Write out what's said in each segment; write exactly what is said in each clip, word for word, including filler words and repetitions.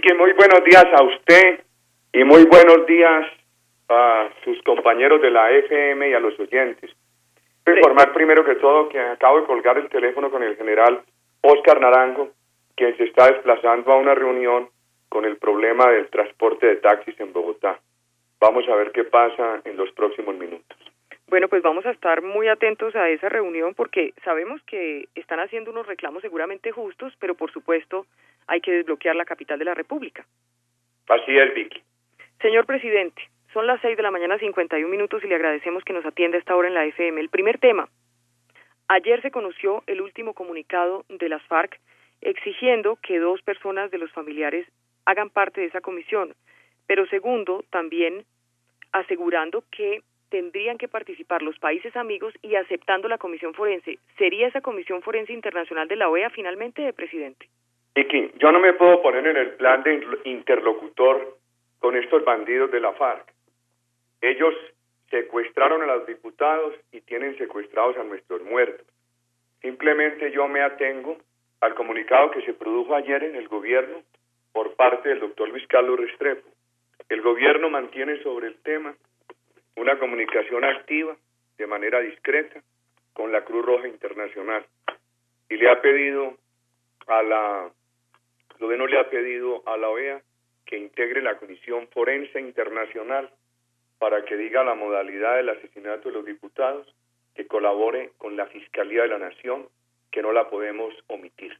Vicky, muy buenos días a usted y muy buenos días a sus compañeros de la F M y a los oyentes. Quiero informar primero que todo que acabo de colgar el teléfono con el general Oscar Naranjo, quien se está desplazando a una reunión con el problema del transporte de taxis en Bogotá. Vamos a ver qué pasa en los próximos minutos. Bueno, pues vamos a estar muy atentos a esa reunión porque sabemos que están haciendo unos reclamos seguramente justos, pero por supuesto hay que desbloquear la capital de la República. Así es, Vicky. Señor presidente, son las seis de la mañana, cincuenta y un minutos, y le agradecemos que nos atienda a esta hora en la F M. El primer tema. Ayer se conoció el último comunicado de las FARC exigiendo que dos personas de los familiares hagan parte de esa comisión, pero segundo, también asegurando que tendrían que participar los países amigos y aceptando la comisión forense. ¿Sería esa comisión forense internacional de la O E A finalmente, presidente? Vicky, yo no me puedo poner en el plan de interlocutor con estos bandidos de la FARC. Ellos secuestraron a los diputados y tienen secuestrados a nuestros muertos. Simplemente yo me atengo al comunicado que se produjo ayer en el gobierno por parte del doctor Luis Carlos Restrepo. El gobierno mantiene sobre el tema una comunicación activa, de manera discreta, con la Cruz Roja Internacional. Y le ha pedido a la, el gobierno le ha pedido a la O E A que integre la Comisión Forense Internacional para que diga la modalidad del asesinato de los diputados, que colabore con la Fiscalía de la Nación, que no la podemos omitir.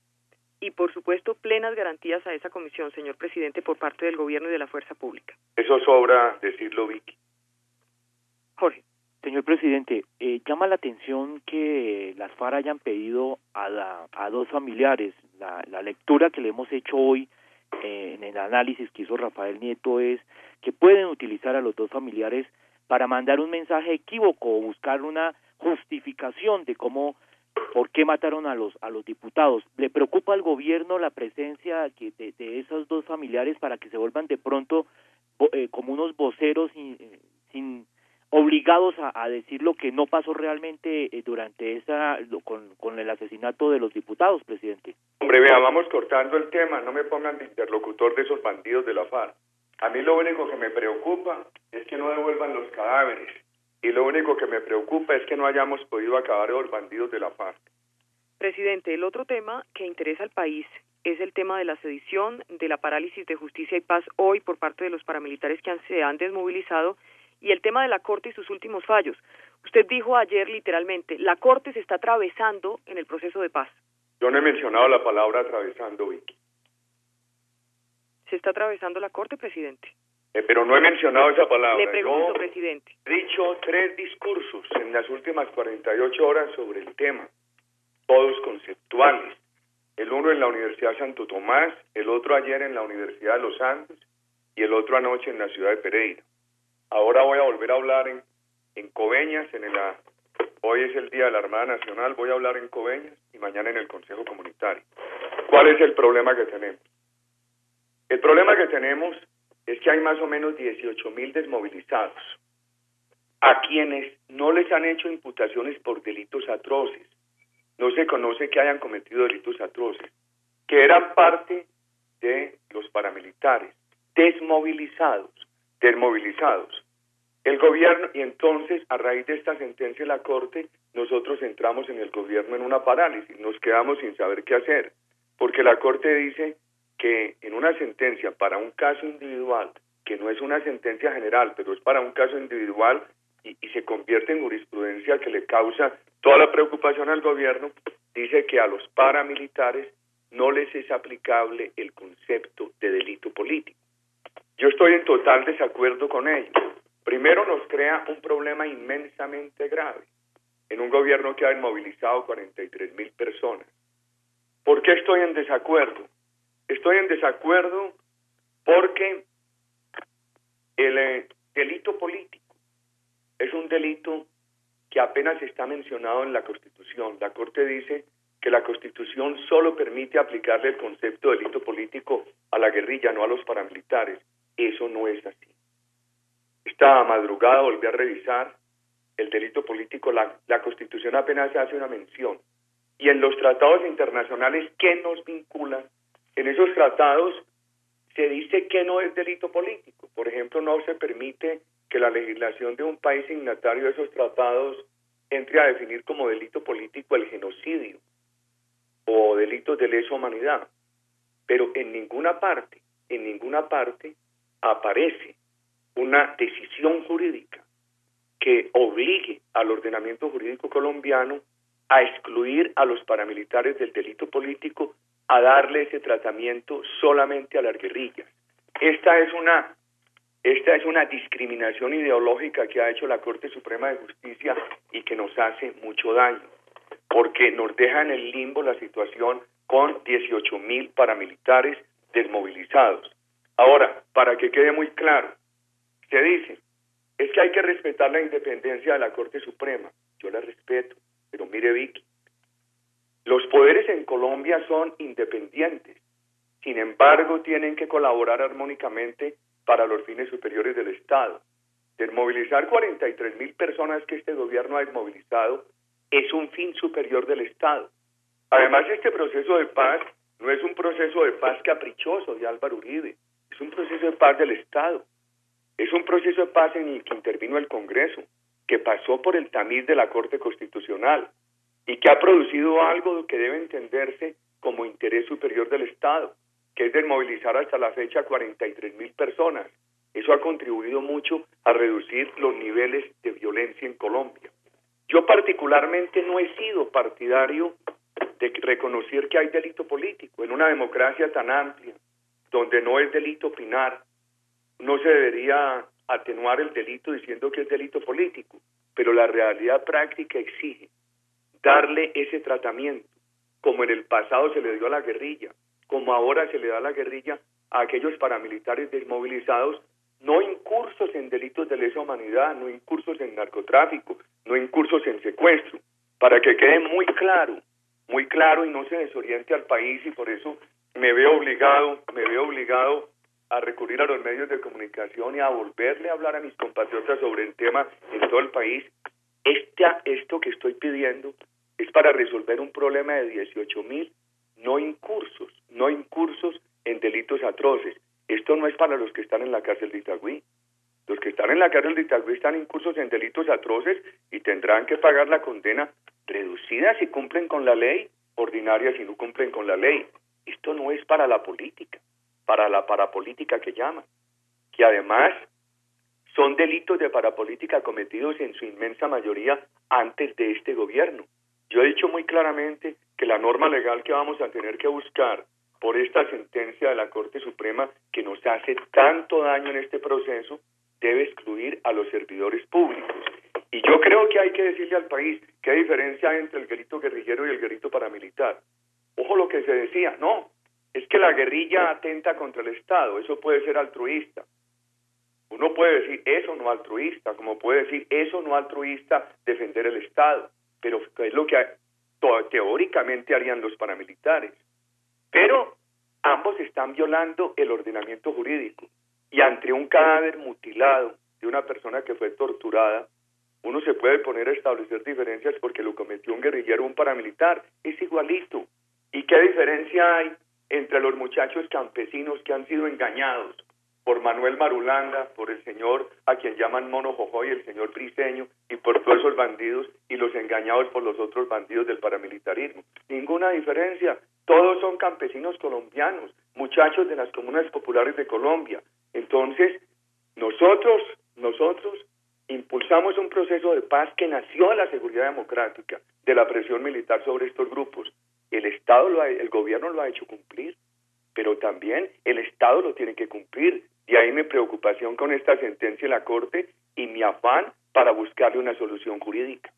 Y por supuesto, plenas garantías a esa comisión, señor presidente, por parte del gobierno y de la fuerza pública. Eso sobra decirlo, Vicky. Jorge. Señor presidente, eh, llama la atención que las FARC hayan pedido a, la, a dos familiares. La, la lectura que le hemos hecho hoy eh, en el análisis que hizo Rafael Nieto es que pueden utilizar a los dos familiares para mandar un mensaje equívoco o buscar una justificación de cómo, por qué mataron a los a los diputados. ¿Le preocupa al gobierno la presencia que de, de esos dos familiares para que se vuelvan de pronto eh, como unos voceros sin, sin obligados a, a decir lo que no pasó realmente eh, durante esa con, con el asesinato de los diputados, presidente? Hombre, vea, vamos cortando el tema, no me pongan de interlocutor de esos bandidos de la FARC. A mí lo único que me preocupa es que no devuelvan los cadáveres, y lo único que me preocupa es que no hayamos podido acabar los bandidos de la FARC. Presidente, el otro tema que interesa al país es el tema de la sedición, de la parálisis de justicia y paz hoy por parte de los paramilitares que han, se han desmovilizado, y el tema de la Corte y sus últimos fallos. Usted dijo ayer literalmente, la Corte se está atravesando en el proceso de paz. Yo no he mencionado la palabra atravesando, Vicky. ¿Se está atravesando la Corte, presidente? Eh, pero no he mencionado esa palabra. Le pregunto, Yo presidente. He dicho tres discursos en las últimas cuarenta y ocho horas sobre el tema, todos conceptuales. El uno en la Universidad Santo Tomás, el otro ayer en la Universidad de los Andes y el otro anoche en la ciudad de Pereira. Ahora voy a volver a hablar en, en Coveñas, en el, hoy es el Día de la Armada Nacional, voy a hablar en Coveñas y mañana en el Consejo Comunitario. ¿Cuál es el problema que tenemos? El problema que tenemos es que hay más o menos dieciocho mil desmovilizados, a quienes no les han hecho imputaciones por delitos atroces. No se conoce que hayan cometido delitos atroces, que eran parte de los paramilitares, desmovilizados, desmovilizados. El gobierno, y entonces, a raíz de esta sentencia de la Corte, nosotros entramos en el gobierno en una parálisis, nos quedamos sin saber qué hacer, porque la Corte dice que en una sentencia para un caso individual, que no es una sentencia general, pero es para un caso individual y, y se convierte en jurisprudencia que le causa toda la preocupación al gobierno, dice que a los paramilitares no les es aplicable el concepto de delito político. Yo estoy en total desacuerdo con ello. Primero, nos crea un problema inmensamente grave en un gobierno que ha inmovilizado cuarenta y tres mil personas. ¿Por qué estoy en desacuerdo? Estoy en desacuerdo porque el eh, delito político es un delito que apenas está mencionado en la Constitución. La Corte dice que la Constitución solo permite aplicarle el concepto de delito político a la guerrilla, no a los paramilitares. Eso no es así. Esta madrugada volví a revisar el delito político, la, la Constitución apenas hace una mención. Y en los tratados internacionales, ¿qué nos vinculan? En esos tratados se dice que no es delito político. Por ejemplo, no se permite que la legislación de un país signatario de esos tratados entre a definir como delito político el genocidio o delitos de lesa humanidad. Pero en ninguna parte, en ninguna parte aparece una decisión jurídica que obligue al ordenamiento jurídico colombiano a excluir a los paramilitares del delito político, a darle ese tratamiento solamente a las guerrillas. Esta es una, esta es una discriminación ideológica que ha hecho la Corte Suprema de Justicia y que nos hace mucho daño, porque nos deja en el limbo la situación con dieciocho mil paramilitares desmovilizados. Ahora, para que quede muy claro, se dice, es que hay que respetar la independencia de la Corte Suprema. Yo la respeto, pero mire, Vicky, los poderes en Colombia son independientes, sin embargo tienen que colaborar armónicamente para los fines superiores del Estado. Desmovilizar cuarenta y tres mil personas que este gobierno ha desmovilizado es un fin superior del Estado. Además, este proceso de paz no es un proceso de paz caprichoso de Álvaro Uribe, es un proceso de paz del Estado. Es un proceso de paz en el que intervino el Congreso, que pasó por el tamiz de la Corte Constitucional y que ha producido algo que debe entenderse como interés superior del Estado, que es desmovilizar hasta la fecha cuarenta y tres mil personas. Eso ha contribuido mucho a reducir los niveles de violencia en Colombia. Yo particularmente no he sido partidario de reconocer que hay delito político. En una democracia tan amplia, donde no es delito opinar, no se debería atenuar el delito diciendo que es delito político, pero la realidad práctica exige darle ese tratamiento, como en el pasado se le dio a la guerrilla, como ahora se le da a la guerrilla a aquellos paramilitares desmovilizados, no incursos en delitos de lesa humanidad, no incursos en narcotráfico, no incursos en secuestro, para que quede muy claro, muy claro y no se desoriente al país, y por eso me veo obligado, me veo obligado a recurrir a los medios de comunicación y a volverle a hablar a mis compatriotas sobre el tema en todo el país. Esta, esto que estoy pidiendo es para resolver un problema de dieciocho mil no incursos, no incursos en delitos atroces. Esto no es para los que están en la cárcel de Itagüí. Los que están en la cárcel de Itagüí están incursos en delitos atroces y tendrán que pagar la condena reducida si cumplen con la ley, ordinaria si no cumplen con la ley. Esto no es para la política, para la parapolítica que llaman, que además son delitos de parapolítica cometidos en su inmensa mayoría antes de este gobierno. Yo he dicho muy claramente que la norma legal que vamos a tener que buscar por esta sentencia de la Corte Suprema que nos hace tanto daño en este proceso debe excluir a los servidores públicos. Y yo creo que hay que decirle al país qué diferencia hay entre el delito guerrillero y el delito paramilitar. Ojo lo que se decía, no, es que la guerrilla atenta contra el Estado, eso puede ser altruista. Uno puede decir eso no altruista, como puede decir eso no altruista defender el Estado, pero es lo que teóricamente harían los paramilitares. Pero ambos están violando el ordenamiento jurídico y ante un cadáver mutilado de una persona que fue torturada, uno se puede poner a establecer diferencias porque lo cometió un guerrillero o un paramilitar, es igualito. ¿Y qué diferencia hay entre los muchachos campesinos que han sido engañados por Manuel Marulanda, por el señor a quien llaman Mono Jojoy, el señor Briceño, y por todos esos bandidos, y los engañados por los otros bandidos del paramilitarismo? Ninguna diferencia. Todos son campesinos colombianos, muchachos de las comunas populares de Colombia. Entonces, nosotros, nosotros impulsamos un proceso de paz que nació de la seguridad democrática, de la presión militar sobre estos grupos. El Estado, lo ha, el gobierno lo ha hecho cumplir, pero también el Estado lo tiene que cumplir. De ahí mi preocupación con esta sentencia de la Corte y mi afán para buscarle una solución jurídica.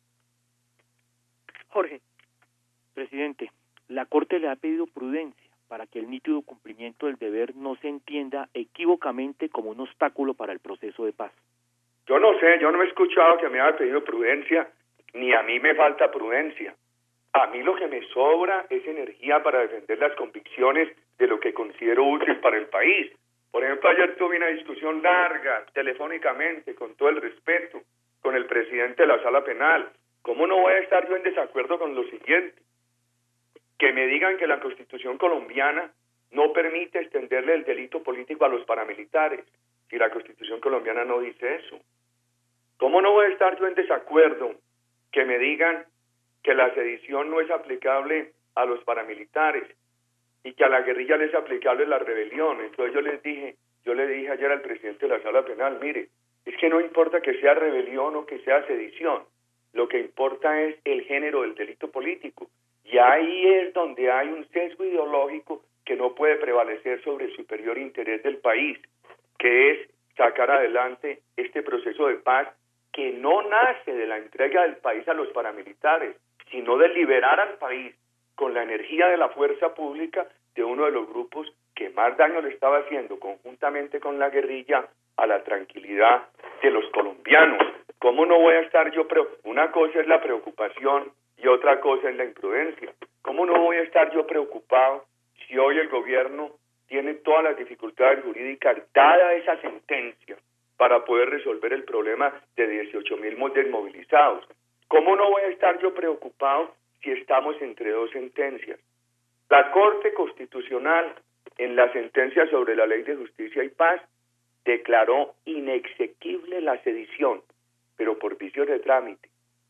Jorge. Presidente, la Corte le ha pedido prudencia para que el nítido cumplimiento del deber no se entienda equívocamente como un obstáculo para el proceso de paz. Yo no sé, yo no he escuchado que me haya pedido prudencia, ni a mí me falta prudencia. A mí lo que me sobra es energía para defender las convicciones de lo que considero útil para el país. Por ejemplo, ayer tuve una discusión larga, telefónicamente, con todo el respeto, con el presidente de la Sala Penal. ¿Cómo no voy a estar yo en desacuerdo con lo siguiente? Que me digan que la Constitución colombiana no permite extenderle el delito político a los paramilitares, si la Constitución colombiana no dice eso. ¿Cómo no voy a estar yo en desacuerdo que me digan que la sedición no es aplicable a los paramilitares y que a la guerrilla le es aplicable la rebelión? Entonces yo les dije, yo le dije ayer al presidente de la Sala Penal, mire, es que no importa que sea rebelión o que sea sedición, lo que importa es el género del delito político. Y ahí es donde hay un sesgo ideológico que no puede prevalecer sobre el superior interés del país, que es sacar adelante este proceso de paz que no nace de la entrega del país a los paramilitares, sino de liberar al país con la energía de la fuerza pública de uno de los grupos que más daño le estaba haciendo conjuntamente con la guerrilla a la tranquilidad de los colombianos. ¿Cómo no voy a estar yo? Pero una cosa es la preocupación y otra cosa es la imprudencia. ¿Cómo no voy a estar yo preocupado si hoy el gobierno tiene todas las dificultades jurídicas dada esa sentencia para poder resolver el problema de dieciocho mil desmovilizados? ¿Cómo no voy a estar yo preocupado si estamos entre dos sentencias? La Corte Constitucional, en la sentencia sobre la Ley de Justicia y Paz, declaró inexequible la sedición, pero por vicios de trámite,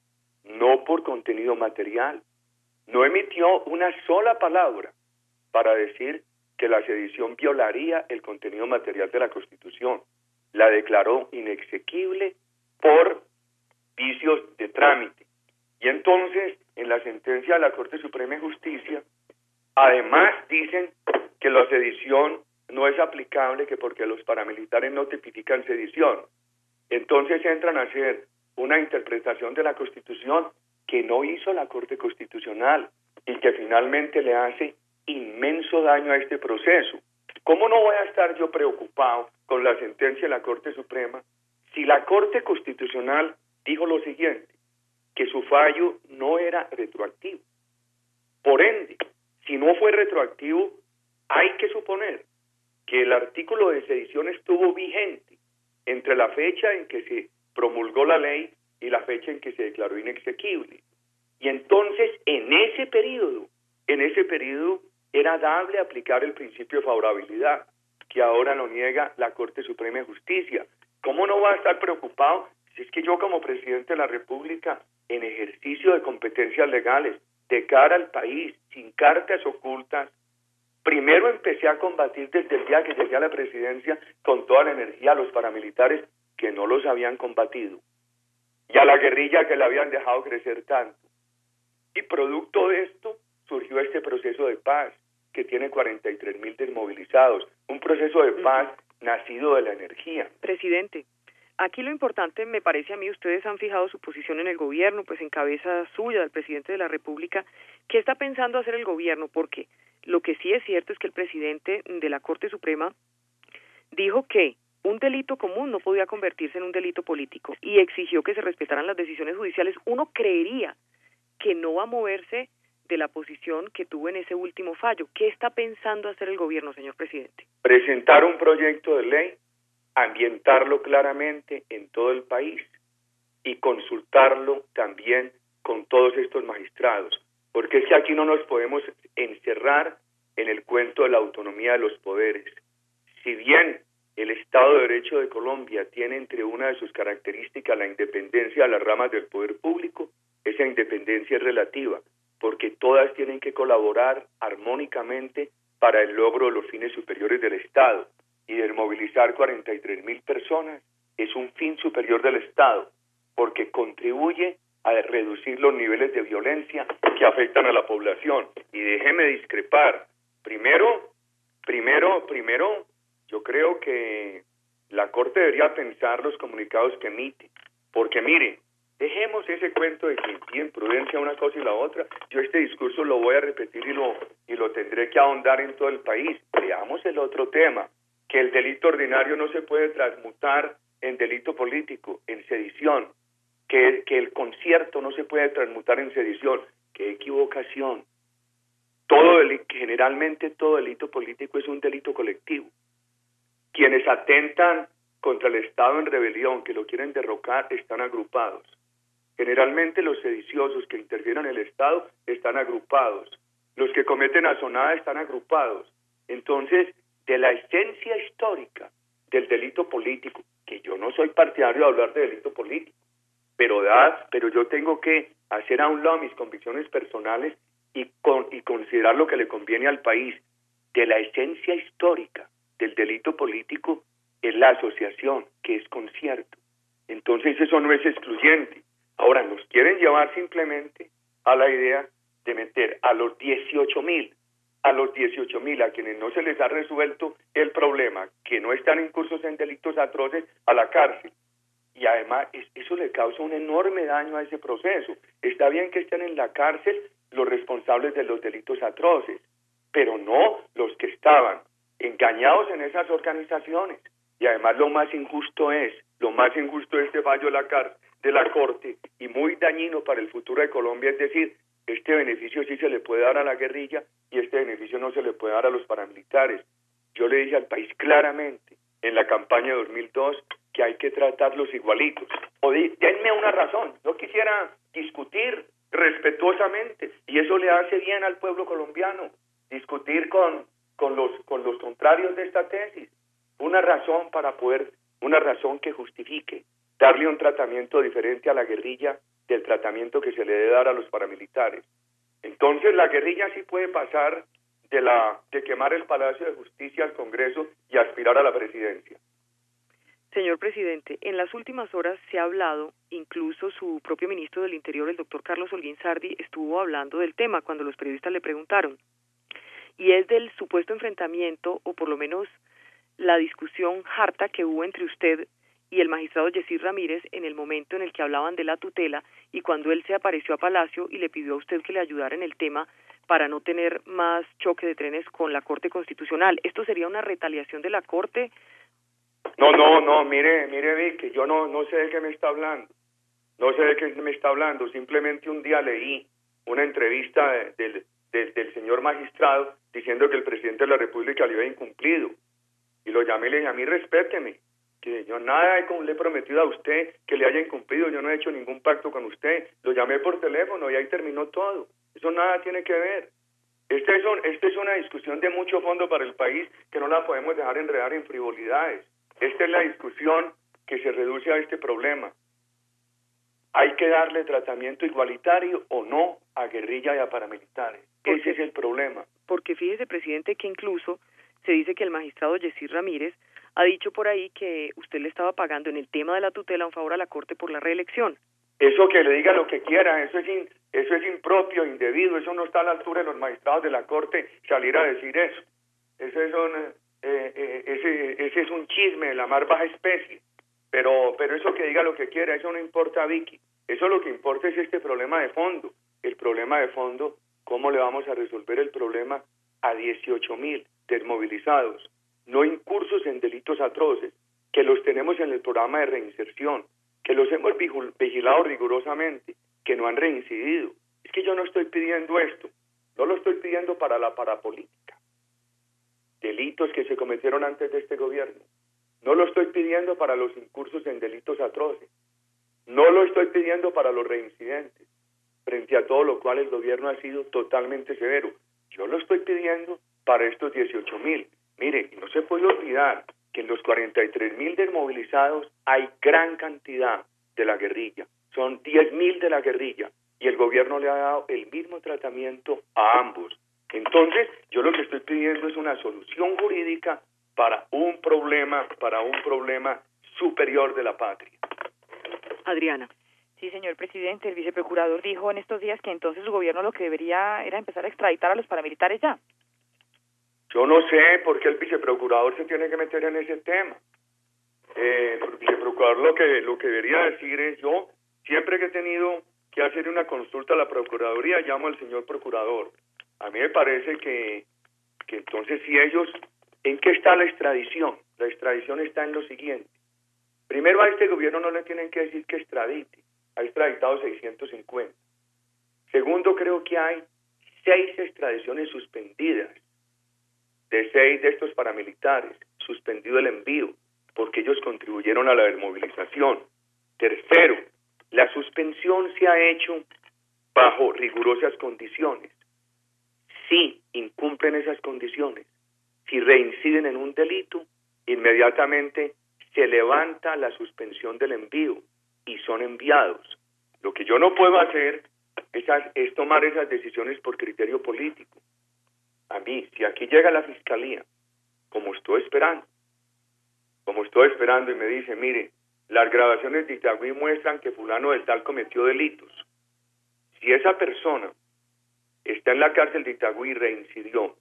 no por contenido material. No emitió una sola palabra para decir que la sedición violaría el contenido material de la Constitución. La declaró inexequible por vicios de trámite. Y entonces, en la sentencia de la Corte Suprema de Justicia, además dicen que la sedición no es aplicable, que porque los paramilitares no tipifican sedición. Entonces entran a hacer una interpretación de la Constitución que no hizo la Corte Constitucional y que finalmente le hace inmenso daño a este proceso. ¿Cómo no voy a estar yo preocupado con la sentencia de la Corte Suprema si la Corte Constitucional dijo lo siguiente, que su fallo no era retroactivo? Por ende, si no fue retroactivo, hay que suponer que el artículo de sedición estuvo vigente entre la fecha en que se promulgó la ley y la fecha en que se declaró inexequible. Y entonces, en ese periodo, en ese periodo era dable aplicar el principio de favorabilidad, que ahora lo niega la Corte Suprema de Justicia. ¿Cómo no va a estar preocupado si es que yo como presidente de la República, en ejercicio de competencias legales, de cara al país, sin cartas ocultas, primero empecé a combatir desde el día que llegué a la presidencia con toda la energía a los paramilitares que no los habían combatido y a la guerrilla que la habían dejado crecer tanto? Y producto de esto surgió este proceso de paz que tiene cuarenta y tres mil desmovilizados, un proceso de paz nacido de la energía. Presidente, aquí lo importante me parece a mí, ustedes han fijado su posición en el gobierno, pues en cabeza suya del presidente de la República. ¿Qué está pensando hacer el gobierno? Porque lo que sí es cierto es que el presidente de la Corte Suprema dijo que un delito común no podía convertirse en un delito político y exigió que se respetaran las decisiones judiciales. Uno creería que no va a moverse de la posición que tuvo en ese último fallo. ¿Qué está pensando hacer el gobierno, señor presidente? Presentar un proyecto de ley, ambientarlo claramente en todo el país y consultarlo también con todos estos magistrados, porque es que aquí no nos podemos encerrar en el cuento de la autonomía de los poderes. Si bien el Estado de Derecho de Colombia tiene entre una de sus características la independencia de las ramas del poder público, esa independencia es relativa, porque todas tienen que colaborar armónicamente para el logro de los fines superiores del Estado. Y desmovilizar cuarenta y tres mil personas es un fin superior del Estado, porque contribuye a reducir los niveles de violencia que afectan a la población. Y déjeme discrepar. Primero, primero, primero, yo creo que la Corte debería pensar los comunicados que emite, porque mire, dejemos ese cuento de que impiden prudencia una cosa y la otra. Yo este discurso lo voy a repetir y lo, y lo tendré que ahondar en todo el país. Veamos el otro tema, que el delito ordinario no se puede transmutar en delito político, en sedición, que, que el concierto no se puede transmutar en sedición. ¡Qué equivocación! Todo delito, generalmente todo delito político es un delito colectivo. Quienes atentan contra el Estado en rebelión, que lo quieren derrocar, están agrupados. Generalmente los sediciosos que intervienen en el Estado están agrupados. Los que cometen asonada están agrupados. Entonces, de la esencia histórica del delito político, que yo no soy partidario de hablar de delito político, pero da, pero yo tengo que hacer a un lado mis convicciones personales y, con, y considerar lo que le conviene al país. De la esencia histórica del delito político es la asociación, que es concierto. Entonces eso no es excluyente. Ahora nos quieren llevar simplemente a la idea de meter a los dieciocho mil, a los dieciocho mil a quienes no se les ha resuelto el problema, que no están incursos en delitos atroces, a la cárcel. Y además eso le causa un enorme daño a ese proceso. Está bien que estén en la cárcel los responsables de los delitos atroces, pero no los que estaban engañados en esas organizaciones. Y además lo más injusto es, lo más injusto de este fallo de la, car de la Corte y muy dañino para el futuro de Colombia, es decir, este beneficio sí se le puede dar a la guerrilla y este beneficio no se le puede dar a los paramilitares. Yo le dije al país claramente en la campaña de dos mil dos que hay que tratarlos igualitos. O di, denme una razón, yo quisiera discutir respetuosamente y eso le hace bien al pueblo colombiano, discutir con, con, los, con los contrarios de esta tesis, una razón para poder, una razón que justifique darle un tratamiento diferente a la guerrilla del tratamiento que se le debe dar a los paramilitares. Entonces la guerrilla sí puede pasar de, la, de quemar el Palacio de Justicia al Congreso y aspirar a la presidencia. Señor presidente, en las últimas horas se ha hablado, incluso su propio ministro del Interior, el doctor Carlos Holguín Sardi, estuvo hablando del tema cuando los periodistas le preguntaron, y es del supuesto enfrentamiento, o por lo menos la discusión harta que hubo entre usted y el magistrado Yesir Ramírez en el momento en el que hablaban de la tutela y cuando él se apareció a Palacio y le pidió a usted que le ayudara en el tema para no tener más choque de trenes con la Corte Constitucional. ¿Esto sería una retaliación de la Corte? No, no, no, mire, mire, Vicky, yo no, no sé de qué me está hablando, no sé de qué me está hablando, simplemente un día leí una entrevista de, del, del, del señor magistrado diciendo que el presidente de la República le había incumplido, y lo llamé y le dije, a mí respéteme, que yo nada he, le he prometido a usted que le haya incumplido, yo no he hecho ningún pacto con usted, lo llamé por teléfono y ahí terminó todo, eso nada tiene que ver. Esta es, un, esta es una discusión de mucho fondo para el país que no la podemos dejar enredar en frivolidades. Esta es la discusión que se reduce a este problema. ¿Hay que darle tratamiento igualitario o no a guerrilla y a paramilitares? Ese es el problema. Porque fíjese, presidente, que incluso se dice que el magistrado Yesir Ramírez ha dicho por ahí que usted le estaba pagando en el tema de la tutela un favor a la Corte por la reelección. Eso que le diga lo que quiera, eso es, in, eso es impropio, indebido, eso no está a la altura de los magistrados de la Corte salir a decir eso. Eso es un... Eh, eh, ese, ese es un chisme de la más baja especie, pero pero eso que diga lo que quiera, eso no importa, Vicky, eso lo que importa es este problema de fondo, el problema de fondo, cómo le vamos a resolver el problema a dieciocho mil desmovilizados, no incursos en delitos atroces, que los tenemos en el programa de reinserción, que los hemos vigilado rigurosamente, que no han reincidido. Es que yo no estoy pidiendo esto, no lo estoy pidiendo para la parapolítica, delitos que se cometieron antes de este gobierno. No lo estoy pidiendo para los incursos en delitos atroces. No lo estoy pidiendo para los reincidentes, frente a todo lo cual el gobierno ha sido totalmente severo. Yo lo estoy pidiendo para estos dieciocho mil. Mire, no se puede olvidar que en los cuarenta y tres mil desmovilizados hay gran cantidad de la guerrilla. Son diez mil de la guerrilla y el gobierno le ha dado el mismo tratamiento a ambos. Entonces, yo lo que estoy pidiendo es una solución jurídica para un problema, para un problema superior de la patria. Adriana. Sí, señor presidente, el viceprocurador dijo en estos días que entonces su gobierno lo que debería era empezar a extraditar a los paramilitares ya. Yo no sé por qué el viceprocurador se tiene que meter en ese tema. Eh, el viceprocurador lo que, lo que debería decir es, yo siempre que he tenido que hacer una consulta a la Procuraduría, llamo al señor procurador. A mí me parece que, que entonces si ellos, ¿en qué está la extradición? La extradición está en lo siguiente. Primero, a este gobierno no le tienen que decir que extradite. Ha extraditado seiscientos cincuenta. Segundo, creo que hay seis extradiciones suspendidas de seis de estos paramilitares. Suspendido el envío porque ellos contribuyeron a la desmovilización. Tercero, la suspensión se ha hecho bajo rigurosas condiciones. Si incumplen esas condiciones, Si reinciden en un delito, inmediatamente se levanta la suspensión del envío y son enviados. Lo que yo no puedo hacer es, es tomar esas decisiones por criterio político. A mí, si aquí llega la fiscalía, como estoy esperando, como estoy esperando y me dice, mire, las grabaciones de Itagüí muestran que fulano de tal cometió delitos. Si esa persona está en la cárcel de Itagüí y reincidió,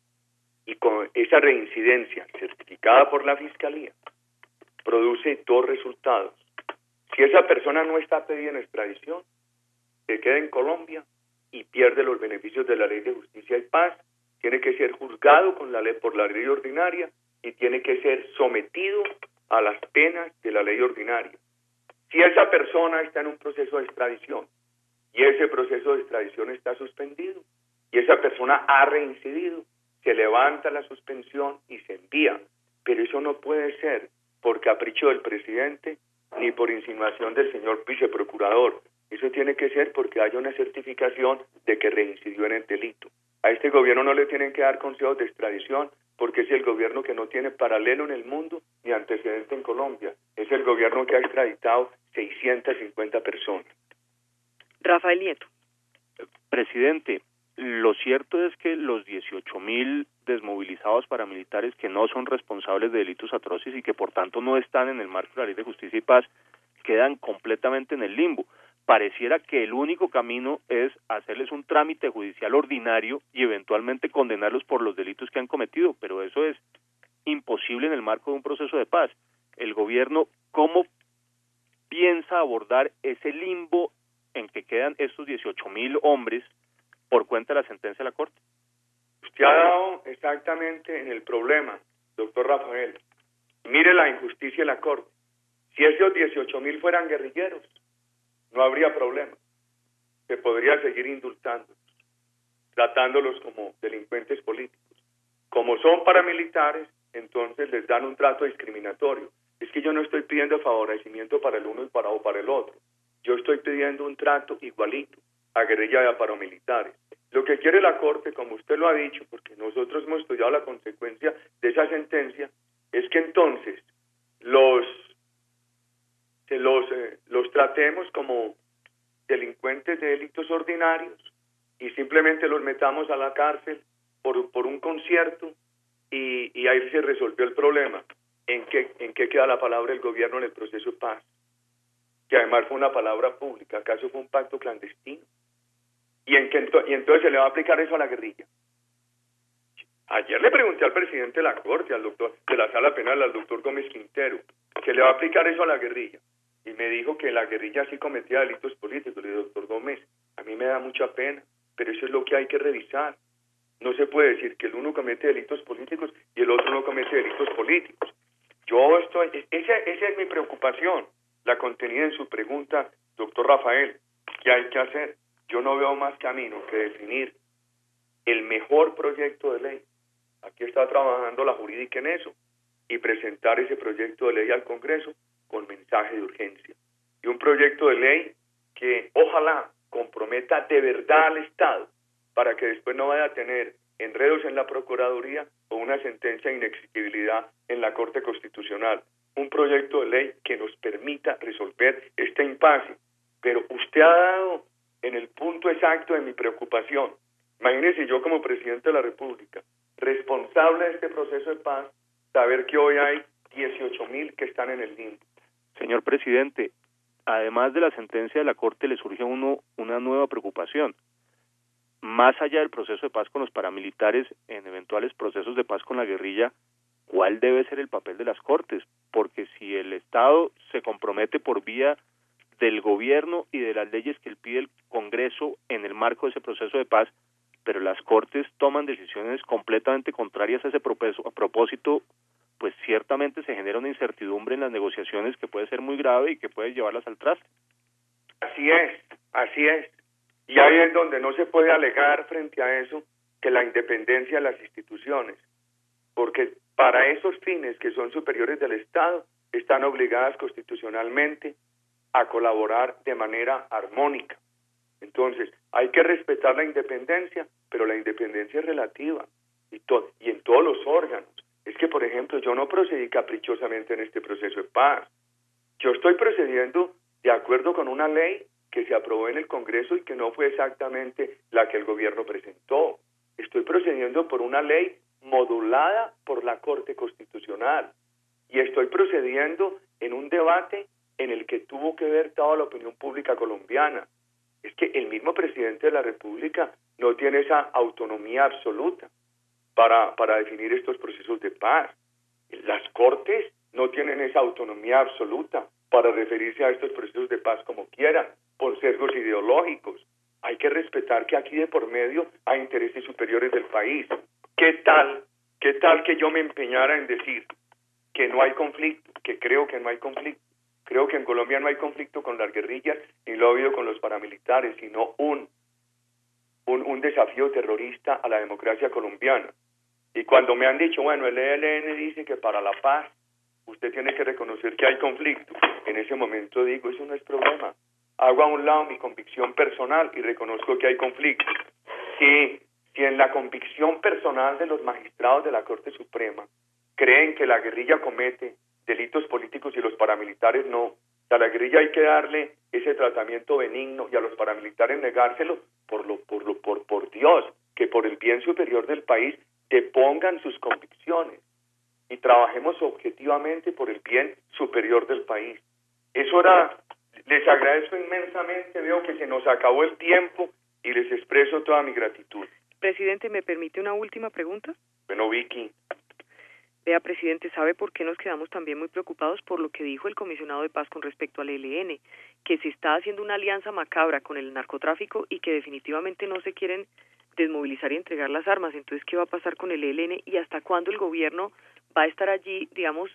y con esa reincidencia certificada por la fiscalía, produce dos resultados. Si esa persona no está pedida en extradición, se queda en Colombia y pierde los beneficios de la Ley de Justicia y Paz, tiene que ser juzgado con la ley, por la ley ordinaria y tiene que ser sometido a las penas de la ley ordinaria. Si esa persona está en un proceso de extradición y ese proceso de extradición está suspendido y esa persona ha reincidido, se levanta la suspensión y se envía. Pero eso no puede ser por capricho del presidente ni por insinuación del señor viceprocurador. Eso tiene que ser porque haya una certificación de que reincidió en el delito. A este gobierno no le tienen que dar consejos de extradición porque es el gobierno que no tiene paralelo en el mundo ni antecedente en Colombia. Es el gobierno que ha extraditado seiscientas cincuenta personas. Rafael Nieto. Presidente, lo cierto es que los dieciocho mil desmovilizados paramilitares que no son responsables de delitos atroces y que por tanto no están en el marco de la Ley de Justicia y Paz quedan completamente en el limbo. Pareciera que el único camino es hacerles un trámite judicial ordinario y eventualmente condenarlos por los delitos que han cometido, pero eso es imposible en el marco de un proceso de paz. El gobierno, ¿cómo piensa abordar ese limbo en que quedan estos dieciocho mil hombres por cuenta de la sentencia de la Corte? Usted ha dado exactamente en el problema, doctor Rafael. Mire la injusticia de la Corte. Si esos dieciocho mil fueran guerrilleros, no habría problema. Se podría seguir indultando, tratándolos como delincuentes políticos. Como son paramilitares, entonces les dan un trato discriminatorio. Es que yo no estoy pidiendo favorecimiento para el uno y para, o para el otro. Yo estoy pidiendo un trato igualito a guerrilla y a paramilitares. Lo que quiere la Corte, como usted lo ha dicho, porque nosotros hemos estudiado la consecuencia de esa sentencia, es que entonces los que los, eh, los tratemos como delincuentes de delitos ordinarios y simplemente los metamos a la cárcel por, por un concierto y, y ahí se resolvió el problema. ¿En qué, ¿En qué queda la palabra del gobierno en el proceso de paz? Que además fue una palabra pública. ¿Acaso fue un pacto clandestino? ¿Y, en qué ento- y entonces se le va a aplicar eso a la guerrilla? Ayer le pregunté al presidente de la Corte, al doctor de la Sala Penal, al doctor Gómez Quintero, que le va a aplicar eso a la guerrilla. Y me dijo que la guerrilla sí cometía delitos políticos. Le dije, doctor Gómez, a mí me da mucha pena, pero eso es lo que hay que revisar. No se puede decir que el uno comete delitos políticos y el otro no comete delitos políticos. Yo estoy, esa, esa es mi preocupación, la contenida en su pregunta, doctor Rafael. ¿Qué hay que hacer? Yo no veo más camino que definir el mejor proyecto de ley. Aquí está trabajando la jurídica en eso y presentar ese proyecto de ley al Congreso con mensaje de urgencia. Y un proyecto de ley que ojalá comprometa de verdad al Estado para que después no vaya a tener enredos en la Procuraduría o una sentencia de inexigibilidad en la Corte Constitucional. Un proyecto de ley que nos permita resolver este impasse. Pero usted ha dado en el punto exacto de mi preocupación. Imagínese yo como presidente de la República, responsable de este proceso de paz, saber que hoy hay dieciocho mil que están en el limbo. Señor presidente, además de la sentencia de la Corte le surge a uno una nueva preocupación. Más allá del proceso de paz con los paramilitares, en eventuales procesos de paz con la guerrilla, ¿cuál debe ser el papel de las Cortes? Porque si el Estado se compromete por vía del gobierno y de las leyes que él pide el Congreso en el marco de ese proceso de paz, pero las Cortes toman decisiones completamente contrarias a ese propósito, pues ciertamente se genera una incertidumbre en las negociaciones que puede ser muy grave y que puede llevarlas al traste. Así es, así es. Y ahí es donde no se puede alegar frente a eso que la independencia de las instituciones, porque para esos fines que son superiores del Estado, están obligadas constitucionalmente a colaborar de manera armónica. Entonces, hay que respetar la independencia, pero la independencia es relativa. y, to y en todos los órganos. Es que, por ejemplo, yo no procedí caprichosamente en este proceso de paz. Yo estoy procediendo de acuerdo con una ley que se aprobó en el Congreso y que no fue exactamente la que el gobierno presentó. Estoy procediendo por una ley modulada por la Corte Constitucional y estoy procediendo en un debate en el que tuvo que ver toda la opinión pública colombiana. Es que el mismo presidente de la República no tiene esa autonomía absoluta para, para definir estos procesos de paz. Las Cortes no tienen esa autonomía absoluta para referirse a estos procesos de paz como quieran, por sesgos ideológicos. Hay que respetar que aquí de por medio hay intereses superiores del país. ¿Qué tal, qué tal que yo me empeñara en decir que no hay conflicto, que creo que no hay conflicto? Creo que en Colombia no hay conflicto con las guerrillas, ni lo ha habido con los paramilitares, sino un, un, un desafío terrorista a la democracia colombiana. Y cuando me han dicho, bueno, el E L N dice que para la paz usted tiene que reconocer que hay conflicto, en ese momento digo, eso no es problema. Hago a un lado mi convicción personal y reconozco que hay conflicto. Si, si en la convicción personal de los magistrados de la Corte Suprema creen que la guerrilla comete delitos políticos y los paramilitares no, a la guerrilla hay que darle ese tratamiento benigno y a los paramilitares negárselo, por lo, por lo, por, por Dios, que por el bien superior del país depongan sus convicciones y trabajemos objetivamente por el bien superior del país. Eso era, les agradezco inmensamente, veo que se nos acabó el tiempo y les expreso toda mi gratitud. Presidente, ¿me permite una última pregunta? Bueno, Vicky. Vea, presidente, ¿sabe por qué nos quedamos también muy preocupados por lo que dijo el comisionado de paz con respecto al E L N? Que se está haciendo una alianza macabra con el narcotráfico y que definitivamente no se quieren desmovilizar y entregar las armas. Entonces, ¿qué va a pasar con el E L N y hasta cuándo el gobierno va a estar allí, digamos,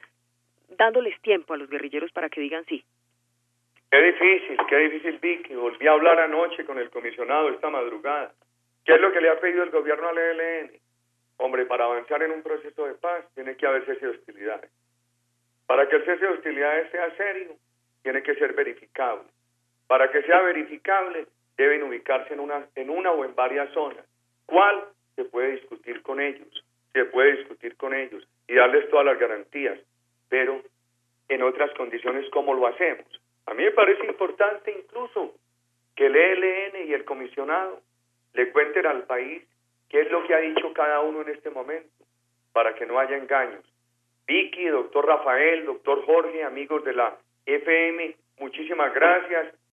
dándoles tiempo a los guerrilleros para que digan sí? Qué difícil, qué difícil, Vicky. Volví a hablar anoche con el comisionado esta madrugada. ¿Qué es lo que le ha pedido el gobierno al E L N? Hombre, para avanzar en un proceso de paz tiene que haber cese de hostilidades. Para que el cese de hostilidades sea serio, tiene que ser verificable. Para que sea verificable, deben ubicarse en una, en una o en varias zonas. ¿Cuál? Se puede discutir con ellos, se puede discutir con ellos y darles todas las garantías, pero en otras condiciones, ¿cómo lo hacemos? A mí me parece importante incluso que el E L N y el comisionado le cuenten al país qué es lo que ha dicho cada uno en este momento, para que no haya engaños. Vicky, doctor Rafael, doctor Jorge, amigos de la F M, muchísimas gracias.